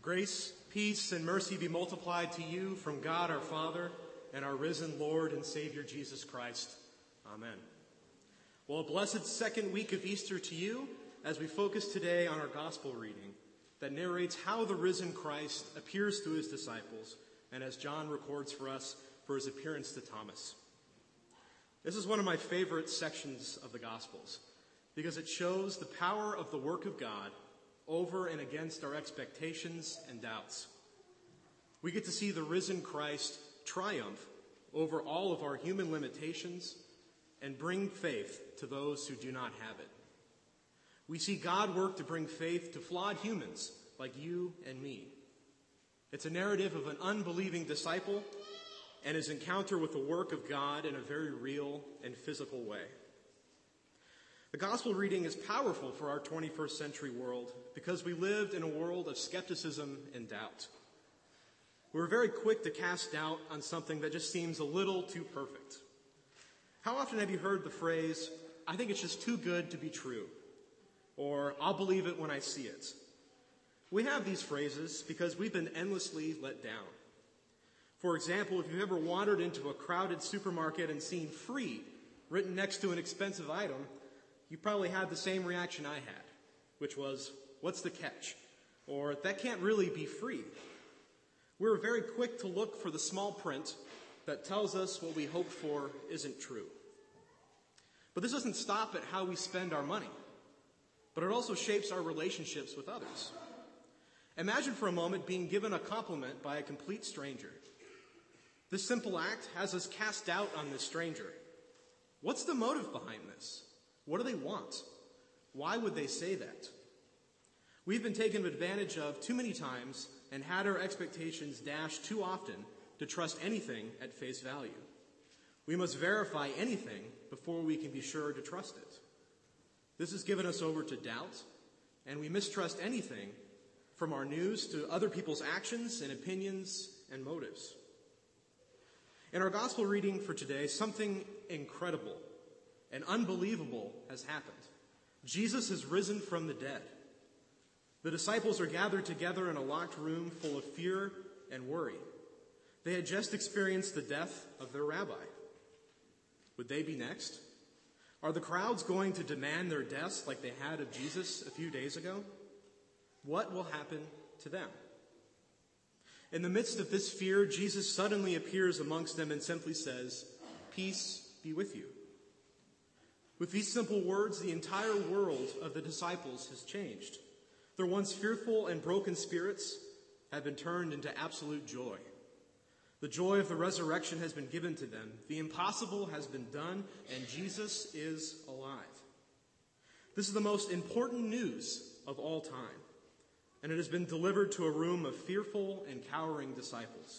Grace, peace, and mercy be multiplied to you from God our Father and our risen Lord and Savior Jesus Christ. Amen. Well, a blessed second week of Easter to you as we focus today on our gospel reading that narrates how the risen Christ appears to his disciples and as John records for us for his appearance to Thomas. This is one of my favorite sections of the Gospels because it shows the power of the work of God over and against our expectations and doubts. We get to see the risen Christ triumph over all of our human limitations and bring faith to those who do not have it. We see God work to bring faith to flawed humans like you and me. It's a narrative of an unbelieving disciple and his encounter with the work of God in a very real and physical way. The gospel reading is powerful for our 21st century world because we lived in a world of skepticism and doubt. We're very quick to cast doubt on something that just seems a little too perfect. How often have you heard the phrase, "I think it's just too good to be true," or "I'll believe it when I see it"? We have these phrases because we've been endlessly let down. For example, if you've ever wandered into a crowded supermarket and seen "free" written next to an expensive item, you probably had the same reaction I had, which was, "What's the catch?" Or "That can't really be free." We're very quick to look for the small print that tells us what we hope for isn't true. But this doesn't stop at how we spend our money, but it also shapes our relationships with others. Imagine for a moment being given a compliment by a complete stranger. This simple act has us cast doubt on this stranger. What's the motive behind this? What do they want? Why would they say that? We've been taken advantage of too many times and had our expectations dashed too often to trust anything at face value. We must verify anything before we can be sure to trust it. This has given us over to doubt, and we mistrust anything from our news to other people's actions and opinions and motives. In our gospel reading for today, something incredible and unbelievable has happened. Jesus has risen from the dead. The disciples are gathered together in a locked room full of fear and worry. They had just experienced the death of their rabbi. Would they be next? Are the crowds going to demand their deaths like they had of Jesus a few days ago? What will happen to them? In the midst of this fear, Jesus suddenly appears amongst them and simply says, "Peace be with you." With these simple words, the entire world of the disciples has changed. Their once fearful and broken spirits have been turned into absolute joy. The joy of the resurrection has been given to them. The impossible has been done, and Jesus is alive. This is the most important news of all time, and it has been delivered to a room of fearful and cowering disciples.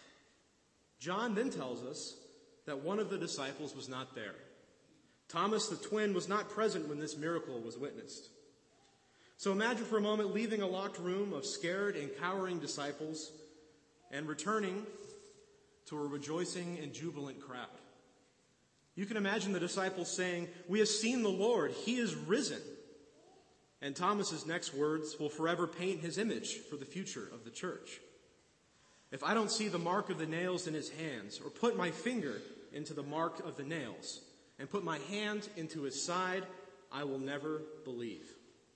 John then tells us that one of the disciples was not there. Thomas the twin was not present when this miracle was witnessed. So imagine for a moment leaving a locked room of scared and cowering disciples and returning to a rejoicing and jubilant crowd. You can imagine the disciples saying, "We have seen the Lord, he is risen." And Thomas's next words will forever paint his image for the future of the church. "If I don't see the mark of the nails in his hands, or put my finger into the mark of the nails, and put my hand into his side, I will never believe."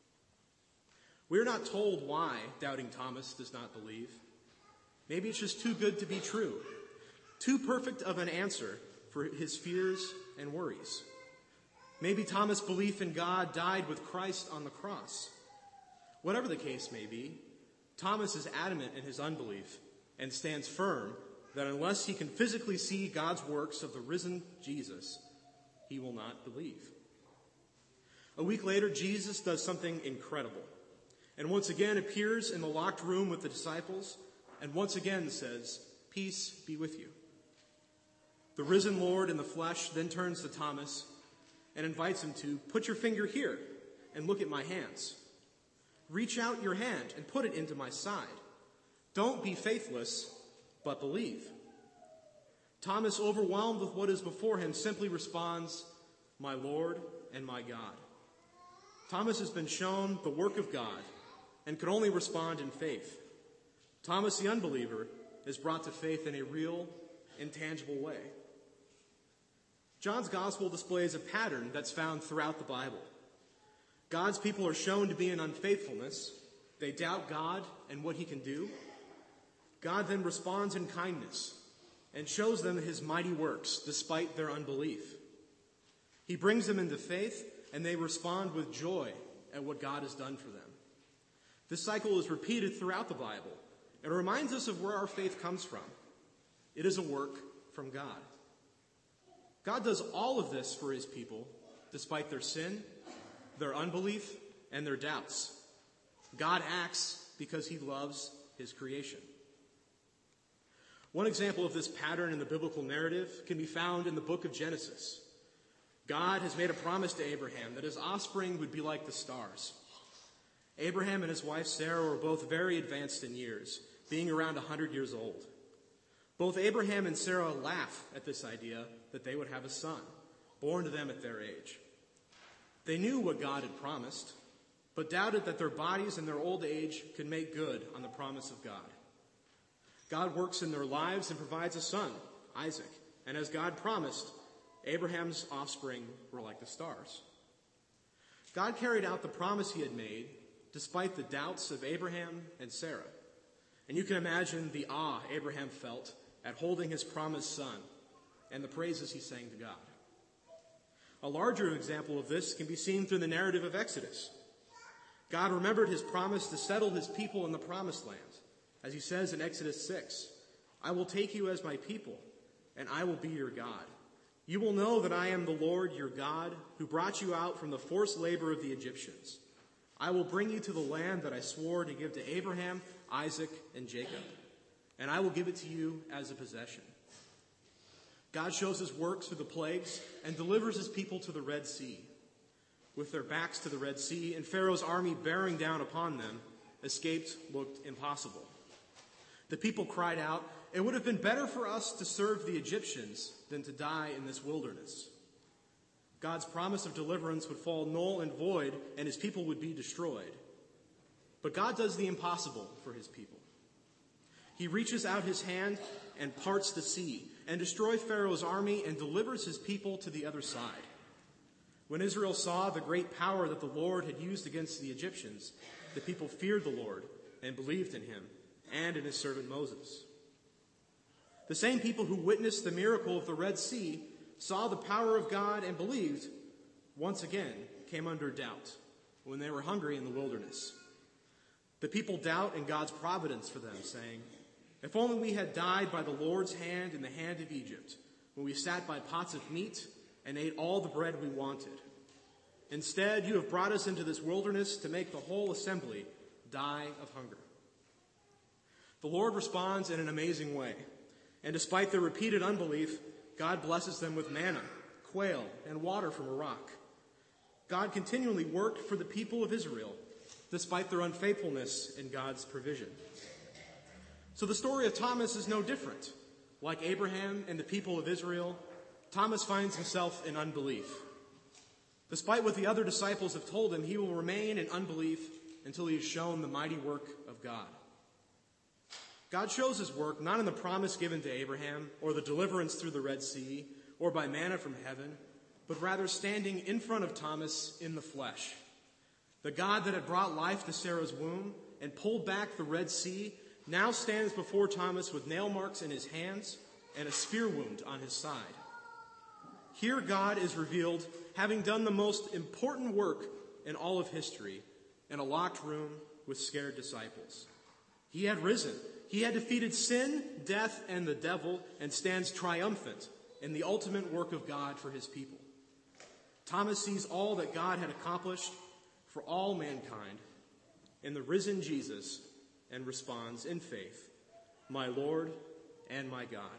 We're not told why doubting Thomas does not believe. Maybe it's just too good to be true, too perfect of an answer for his fears and worries. Maybe Thomas' belief in God died with Christ on the cross. Whatever the case may be, Thomas is adamant in his unbelief and stands firm that unless he can physically see God's works of the risen Jesus, he will not believe. A week later, Jesus does something incredible and once again appears in the locked room with the disciples and once again says, "Peace be with you." The risen Lord in the flesh then turns to Thomas and invites him to put your finger here and look at my hands. Reach out your hand and put it into my side. Don't be faithless, but believe. Thomas, overwhelmed with what is before him, simply responds, "My Lord and my God." Thomas has been shown the work of God and could only respond in faith. Thomas the unbeliever is brought to faith in a real, intangible way. John's gospel displays a pattern that's found throughout the Bible. God's people are shown to be in unfaithfulness. They doubt God and what he can do. God then responds in kindness and shows them his mighty works despite their unbelief. He brings them into faith, and they respond with joy at what God has done for them. This cycle is repeated throughout the Bible and reminds us of where our faith comes from. It is a work from God. God does all of this for his people despite their sin, their unbelief, and their doubts. God acts because he loves his creation. One example of this pattern in the biblical narrative can be found in the book of Genesis. God has made a promise to Abraham that his offspring would be like the stars. Abraham and his wife Sarah were both very advanced in years, being around 100 years old. Both Abraham and Sarah laugh at this idea that they would have a son, born to them at their age. They knew what God had promised, but doubted that their bodies in their old age could make good on the promise of God. God works in their lives and provides a son, Isaac, and as God promised, Abraham's offspring were like the stars. God carried out the promise he had made despite the doubts of Abraham and Sarah. And you can imagine the awe Abraham felt at holding his promised son and the praises he sang to God. A larger example of this can be seen through the narrative of Exodus. God remembered his promise to settle his people in the promised land. As he says in Exodus 6, "I will take you as my people, and I will be your God. You will know that I am the Lord your God, who brought you out from the forced labor of the Egyptians. I will bring you to the land that I swore to give to Abraham, Isaac, and Jacob, and I will give it to you as a possession." God shows his works through the plagues and delivers his people to the Red Sea. With their backs to the Red Sea and Pharaoh's army bearing down upon them, escape looked impossible. The people cried out, "It would have been better for us to serve the Egyptians than to die in this wilderness." God's promise of deliverance would fall null and void, and his people would be destroyed. But God does the impossible for his people. He reaches out his hand and parts the sea, and destroys Pharaoh's army and delivers his people to the other side. When Israel saw the great power that the Lord had used against the Egyptians, the people feared the Lord and believed in him and in his servant Moses. The same people who witnessed the miracle of the Red Sea, saw the power of God and believed, once again came under doubt when they were hungry in the wilderness. The people doubt in God's providence for them, saying, "If only we had died by the Lord's hand in the hand of Egypt, when we sat by pots of meat and ate all the bread we wanted. Instead, you have brought us into this wilderness to make the whole assembly die of hunger." The Lord responds in an amazing way, and despite their repeated unbelief, God blesses them with manna, quail, and water from a rock. God continually worked for the people of Israel, despite their unfaithfulness in God's provision. So the story of Thomas is no different. Like Abraham and the people of Israel, Thomas finds himself in unbelief. Despite what the other disciples have told him, he will remain in unbelief until he is shown the mighty work of God. God shows his work not in the promise given to Abraham or the deliverance through the Red Sea or by manna from heaven, but rather standing in front of Thomas in the flesh. The God that had brought life to Sarah's womb and pulled back the Red Sea now stands before Thomas with nail marks in his hands and a spear wound on his side. Here God is revealed having done the most important work in all of history in a locked room with scared disciples. He had risen. He had defeated sin, death, and the devil, and stands triumphant in the ultimate work of God for his people. Thomas sees all that God had accomplished for all mankind in the risen Jesus and responds in faith, "My Lord and my God."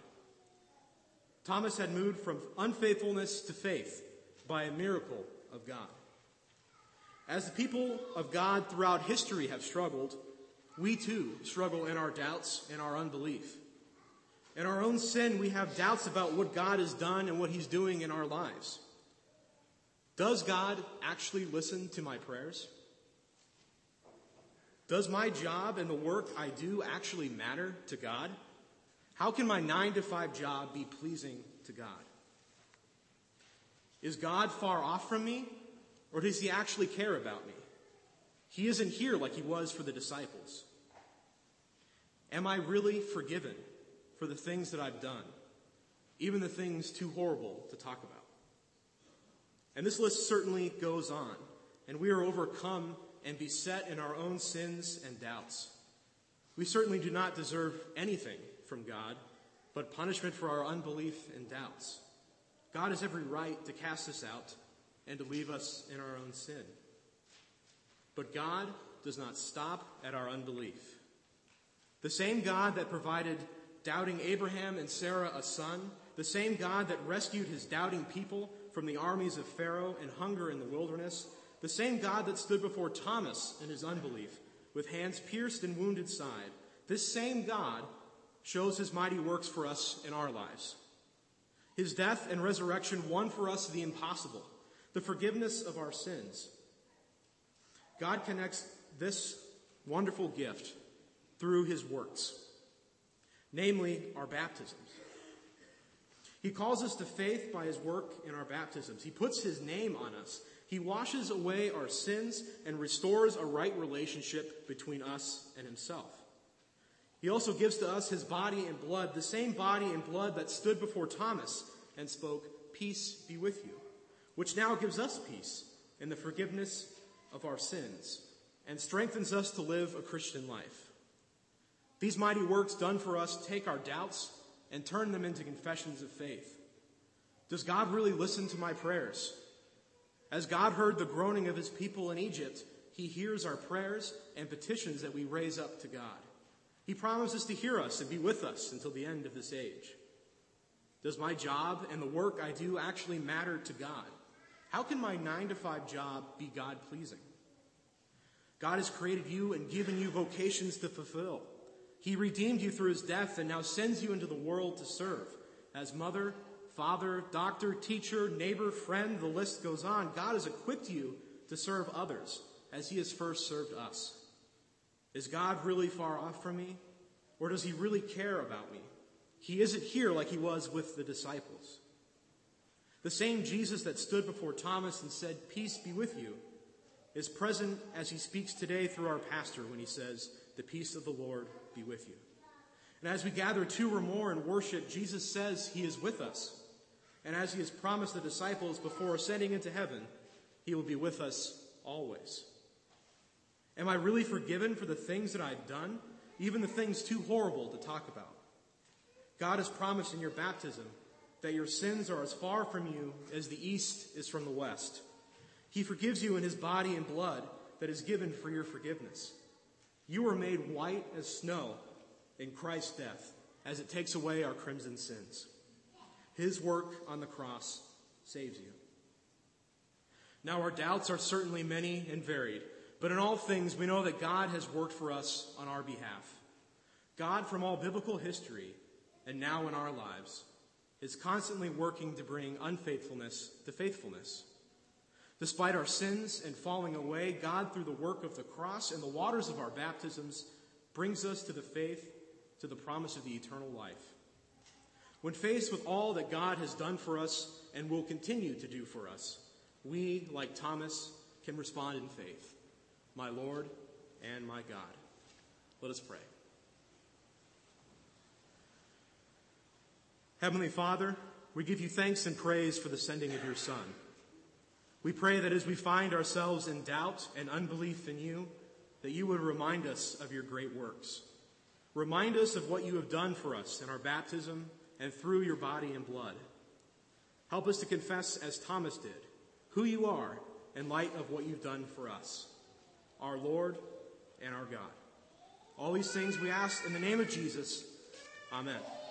Thomas had moved from unfaithfulness to faith by a miracle of God. As the people of God throughout history have struggled, we too struggle in our doubts and our unbelief. In our own sin, we have doubts about what God has done and what he's doing in our lives. Does God actually listen to my prayers? Does my job and the work I do actually matter to God? How can my 9-to-5 job be pleasing to God? Is God far off from me, or does he actually care about me? He isn't here like he was for the disciples. Am I really forgiven for the things that I've done, even the things too horrible to talk about? And this list certainly goes on, and we are overcome and beset in our own sins and doubts. We certainly do not deserve anything from God, but punishment for our unbelief and doubts. God has every right to cast us out and to leave us in our own sin. But God does not stop at our unbelief. The same God that provided doubting Abraham and Sarah a son, the same God that rescued his doubting people from the armies of Pharaoh and hunger in the wilderness, the same God that stood before Thomas in his unbelief with hands pierced and wounded side, this same God shows his mighty works for us in our lives. His death and resurrection won for us the impossible, the forgiveness of our sins. God connects this wonderful gift through his works, namely our baptisms. He calls us to faith by his work in our baptisms. He puts his name on us. He washes away our sins and restores a right relationship between us and himself. He also gives to us his body and blood, the same body and blood that stood before Thomas and spoke, "Peace be with you," which now gives us peace in the forgiveness of our sins and strengthens us to live a Christian life. These mighty works done for us take our doubts and turn them into confessions of faith. Does God really listen to my prayers? As God heard the groaning of his people in Egypt, he hears our prayers and petitions that we raise up to God. He promises to hear us and be with us until the end of this age. Does my job and the work I do actually matter to God? How can my 9-to-5 job be God-pleasing? God has created you and given you vocations to fulfill. He redeemed you through his death and now sends you into the world to serve. As mother, father, doctor, teacher, neighbor, friend, the list goes on. God has equipped you to serve others as he has first served us. Is God really far off from me? Or does he really care about me? He isn't here like he was with the disciples. The same Jesus that stood before Thomas and said, "Peace be with you," is present as he speaks today through our pastor when he says, "The peace of the Lord be with you." And as we gather 2 or more in worship, Jesus says he is with us. And as he has promised the disciples before ascending into heaven, he will be with us always. Am I really forgiven for the things that I've done, even the things too horrible to talk about? God has promised in your baptism that your sins are as far from you as the east is from the west. He forgives you in his body and blood that is given for your forgiveness. You are made white as snow in Christ's death as it takes away our crimson sins. His work on the cross saves you. Now our doubts are certainly many and varied, but in all things we know that God has worked for us on our behalf. God from all biblical history and now in our lives is constantly working to bring unfaithfulness to faithfulness. Despite our sins and falling away, God, through the work of the cross and the waters of our baptisms, brings us to the faith, to the promise of the eternal life. When faced with all that God has done for us and will continue to do for us, we, like Thomas, can respond in faith. My Lord and my God. Let us pray. Heavenly Father, we give you thanks and praise for the sending of your Son. We pray that as we find ourselves in doubt and unbelief in you, that you would remind us of your great works. Remind us of what you have done for us in our baptism and through your body and blood. Help us to confess, as Thomas did, who you are in light of what you've done for us, our Lord and our God. All these things we ask in the name of Jesus. Amen.